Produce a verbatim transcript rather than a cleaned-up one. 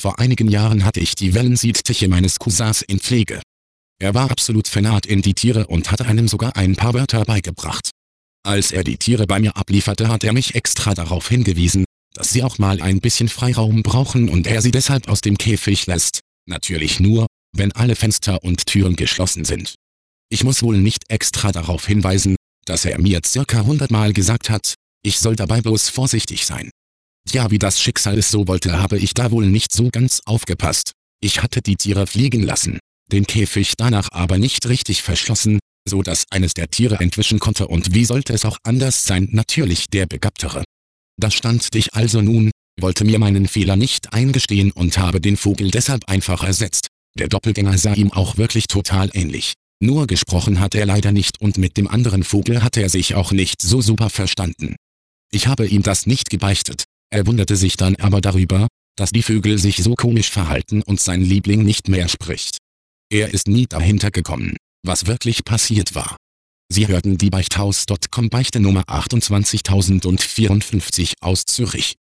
Vor einigen Jahren hatte ich die Wellensittich meines Cousins in Pflege. Er war absolut vernarrt in die Tiere und hatte einem sogar ein paar Wörter beigebracht. Als er die Tiere bei mir ablieferte, hat er mich extra darauf hingewiesen, dass sie auch mal ein bisschen Freiraum brauchen und er sie deshalb aus dem Käfig lässt. Natürlich nur, wenn alle Fenster und Türen geschlossen sind. Ich muss wohl nicht extra darauf hinweisen, dass er mir circa hundertmal gesagt hat, ich soll dabei bloß vorsichtig sein. Tja, wie das Schicksal es so wollte, habe ich da wohl nicht so ganz aufgepasst. Ich hatte die Tiere fliegen lassen, den Käfig danach aber nicht richtig verschlossen, so dass eines der Tiere entwischen konnte und wie sollte es auch anders sein, natürlich der Begabtere. Da stand ich also nun, wollte mir meinen Fehler nicht eingestehen und habe den Vogel deshalb einfach ersetzt. Der Doppelgänger sah ihm auch wirklich total ähnlich. Nur gesprochen hat er leider nicht und mit dem anderen Vogel hatte er sich auch nicht so super verstanden. Ich habe ihm das nicht gebeichtet. Er wunderte sich dann aber darüber, dass die Vögel sich so komisch verhalten und sein Liebling nicht mehr spricht. Er ist nie dahinter gekommen, was wirklich passiert war. Sie hörten die Beichthaus Punkt com Beichte Nummer achtundzwanzigtausendvierundfünfzig aus Zürich.